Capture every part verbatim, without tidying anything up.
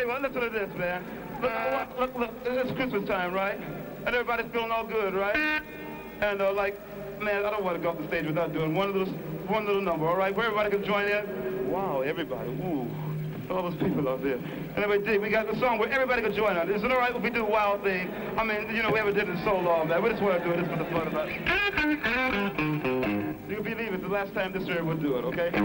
you what, listen to this, man. Look, look, look, it's Christmas time, right? And everybody's feeling all good, right? And uh, like, man, I don't want to go off the stage without doing one little, one little number, all right? Where everybody can join in. Wow, everybody, ooh, all those people out there. And everybody dig. We got the song where everybody can join on. Is it all right if we do Wild Thing? I mean, you know, we haven't did it in so long, man. We just want to do this for the fun of it. You can believe it's the last time this year we'll do it, okay?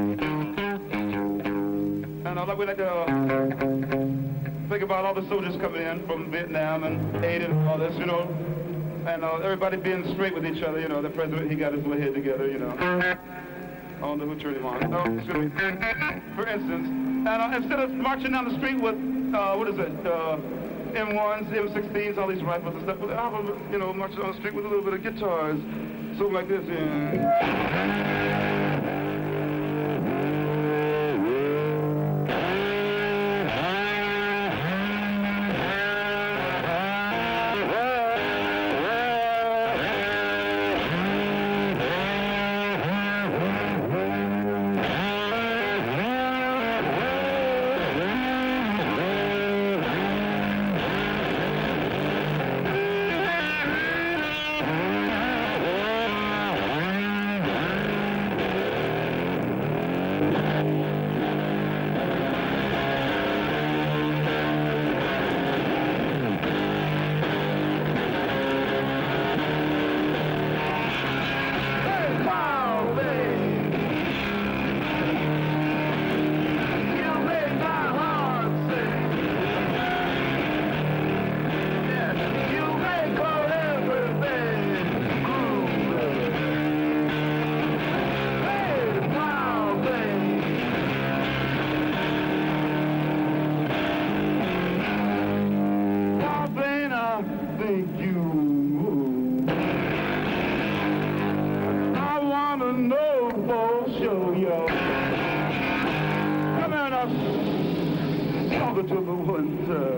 And I'd like, we'd like to uh, think about all the soldiers coming in from Vietnam and aid and all this, you know, and uh, everybody being straight with each other, you know. The president, he got his little head together, you know. I don't know who turned him on. Oh, excuse me. For instance, and uh, instead of marching down the street with, uh, what is it, uh, M ones, M sixteens, all these rifles and stuff, well, I'm, you know, marching down the street with a little bit of guitars, something like this, yeah. To the winter.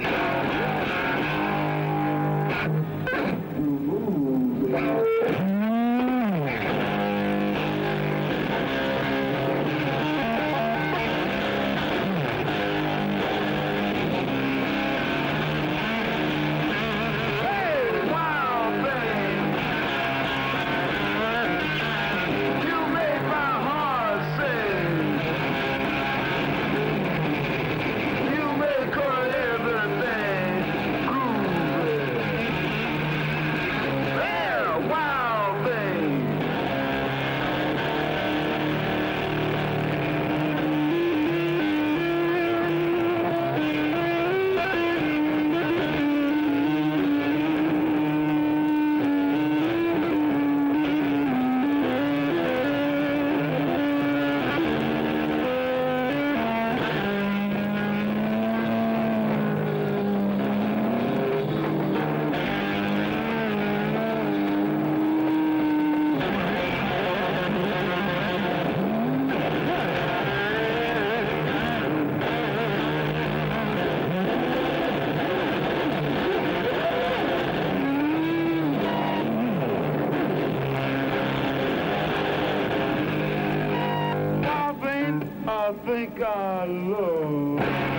I think I love,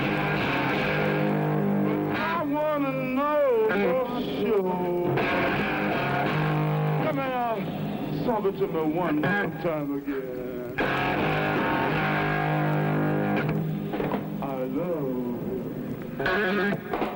but I wanna know for sure. Come here, song it to me one more time again. I love you.